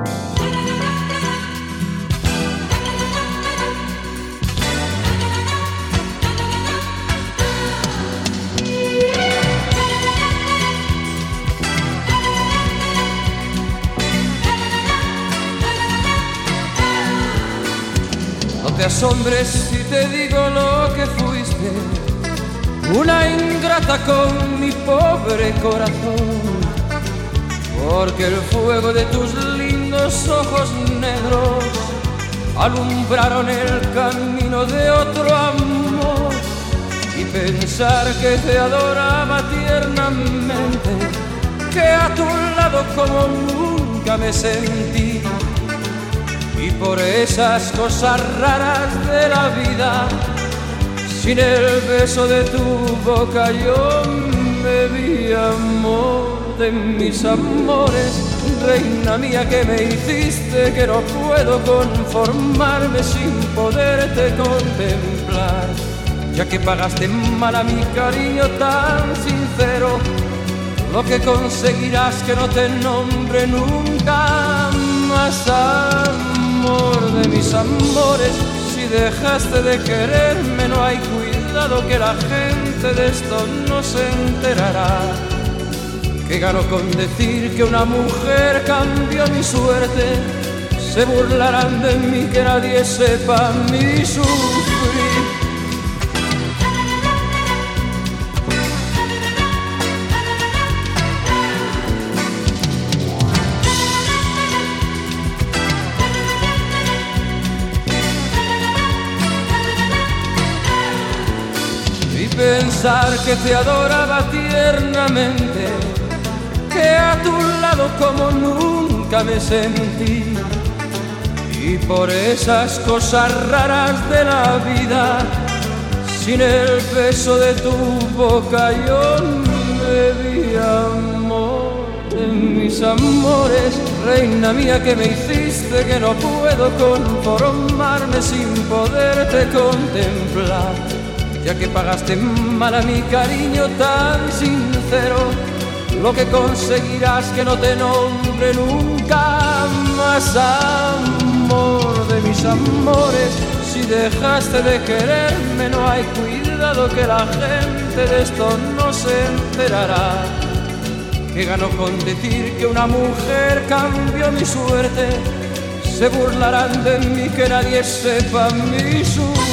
No te asombres si te digo lo que fuiste, una ingrata con mi pobre corazón, porque el fuego de tus lindos ojos negros alumbraron el camino de otro amor. Y pensar que te adoraba tiernamente, que a tu lado como nunca me sentí, y por esas cosas raras de la vida, sin el beso de tu boca yo me vi, amor de mis amores. Reina mía, que me hiciste, que no puedo conformarme sin poderte contemplar, ya que pagaste mal a mi cariño tan sincero. Lo que conseguirás que no te nombre nunca más, amor de mis amores. Si dejaste de quererme, no hay cuidado que la gente de esto no se enterará. Que gano con decir que una mujer cambió mi suerte, se burlarán de mí, que nadie sepa mi sufrir. Pensar que te adoraba tiernamente, que a tu lado como nunca me sentí, y por esas cosas raras de la vida, sin el beso de tu boca yo me vi, amor de mis amores. Reina mía, que me hiciste, que no puedo conformarme sin poderte contemplar, ya que pagaste mal a mi cariño tan sincero. Lo que conseguirás que no te nombre nunca más, amor de mis amores. Si dejaste de quererme, no hay cuidado que la gente de esto no se enterará. Que gano con decir que una mujer cambió mi suerte, se burlarán de mí, que nadie sepa mi suerte.